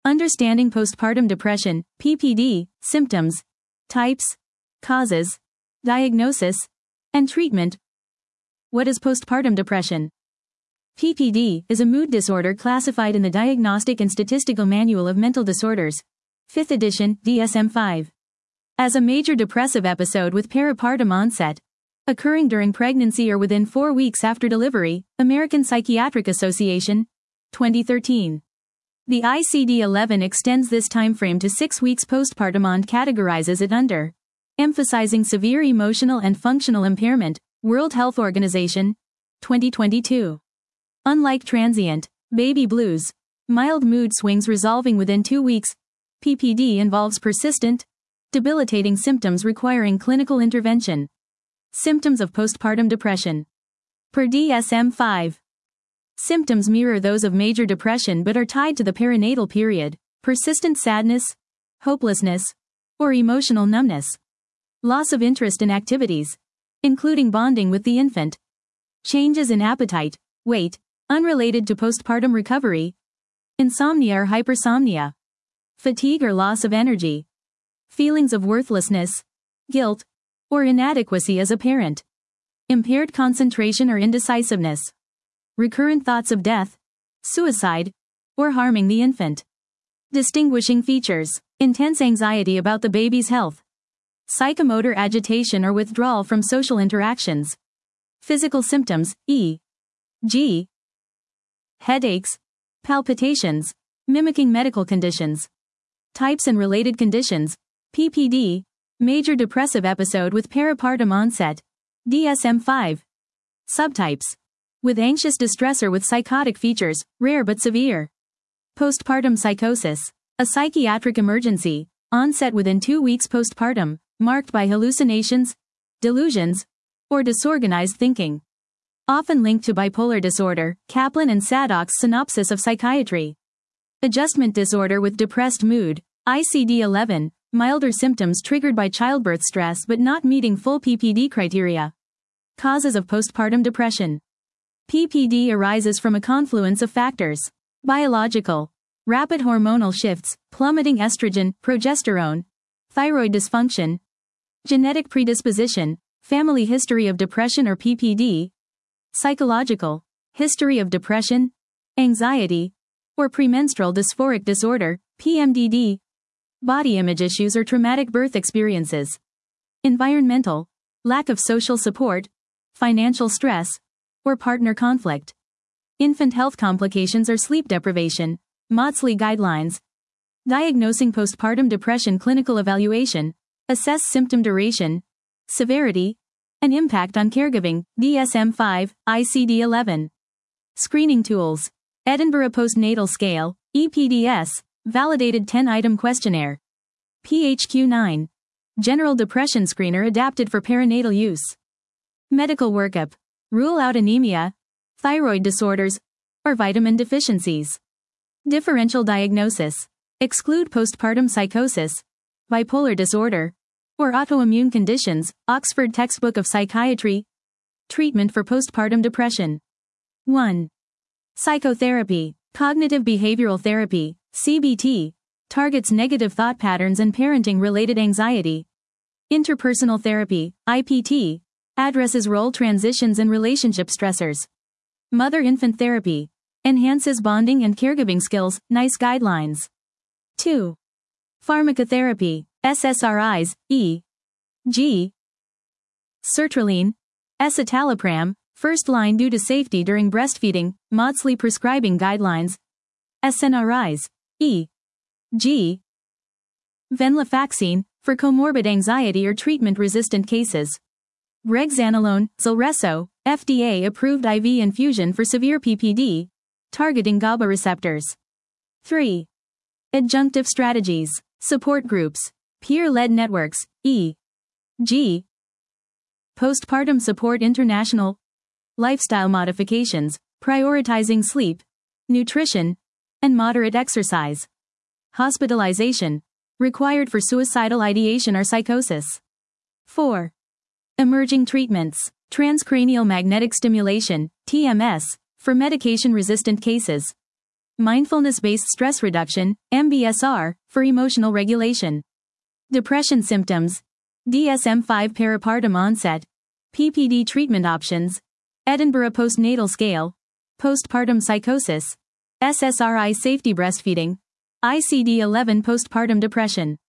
Understanding postpartum depression, PPD, symptoms, types, causes, diagnosis, and treatment. What is postpartum depression? PPD is a mood disorder classified in the Diagnostic and Statistical Manual of Mental Disorders, 5th edition, DSM-5, as a major depressive episode with peripartum onset, occurring during pregnancy or within 4 weeks after delivery, American Psychiatric Association, 2013. The ICD-11 extends this timeframe to 6 weeks postpartum and categorizes it under emphasizing severe emotional and functional impairment, World Health Organization, 2022. Unlike transient, baby blues, mild mood swings resolving within 2 weeks, PPD involves persistent, debilitating symptoms requiring clinical intervention. Symptoms of postpartum depression. Per DSM-5. Symptoms mirror those of major depression but are tied to the perinatal period, persistent sadness, hopelessness, or emotional numbness. Loss of interest in activities, including bonding with the infant. Changes in appetite, weight, unrelated to postpartum recovery. Insomnia or hypersomnia. Fatigue or loss of energy. Feelings of worthlessness, guilt, or inadequacy as a parent. Impaired concentration or indecisiveness. Recurrent thoughts of death, suicide, or harming the infant. Distinguishing features. Intense anxiety about the baby's health. Psychomotor agitation or withdrawal from social interactions. Physical symptoms, e.g., headaches, palpitations, mimicking medical conditions. Types and related conditions, PPD, major depressive episode with peripartum onset, DSM-5. Subtypes. With anxious distress or with psychotic features, rare but severe. Postpartum psychosis, a psychiatric emergency, onset within 2 weeks postpartum, marked by hallucinations, delusions, or disorganized thinking. Often linked to bipolar disorder, Kaplan and Sadok's Synopsis of Psychiatry. Adjustment disorder with depressed mood, ICD-11, milder symptoms triggered by childbirth stress but not meeting full PPD criteria. Causes of postpartum depression. PPD arises from a confluence of factors. Biological. Rapid hormonal shifts, plummeting estrogen, progesterone, thyroid dysfunction. Genetic predisposition, family history of depression or PPD. Psychological. History of depression, anxiety, or premenstrual dysphoric disorder, PMDD. Body image issues or traumatic birth experiences. Environmental. Lack of social support, financial stress, or partner conflict. Infant health complications or sleep deprivation. Maudsley guidelines. Diagnosing postpartum depression clinical evaluation. Assess symptom duration, severity, and impact on caregiving, DSM-5, ICD-11. Screening tools. Edinburgh Postnatal Scale, EPDS, validated 10-item questionnaire. PHQ-9. General depression screener adapted for perinatal use. Medical workup. Rule out anemia, thyroid disorders, or vitamin deficiencies. Differential diagnosis. Exclude postpartum psychosis, bipolar disorder, or autoimmune conditions, Oxford Textbook of Psychiatry. Treatment for postpartum depression. 1. Psychotherapy. Cognitive behavioral therapy, CBT, targets negative thought patterns and parenting-related anxiety. Interpersonal therapy, IPT, addresses role transitions and relationship stressors. Mother-infant therapy, enhances bonding and caregiving skills, NICE guidelines. 2. Pharmacotherapy, SSRIs, e.g., sertraline, escitalopram, first line due to safety during breastfeeding, Maudsley prescribing guidelines. SNRIs, e.g., venlafaxine, for comorbid anxiety or treatment-resistant cases. Brexanolone, Zulresso, FDA-approved IV infusion for severe PPD, targeting GABA receptors. 3. Adjunctive strategies, support groups, peer-led networks, e.g., Postpartum Support International. Lifestyle modifications, prioritizing sleep, nutrition, and moderate exercise. Hospitalization, required for suicidal ideation or psychosis. 4. Emerging treatments, transcranial magnetic stimulation, TMS, for medication-resistant cases. Mindfulness-based stress reduction, MBSR, for emotional regulation. Depression symptoms. DSM-5 peripartum onset. PPD treatment options. Edinburgh postnatal scale. Postpartum psychosis. SSRI safety breastfeeding. ICD-11 postpartum depression.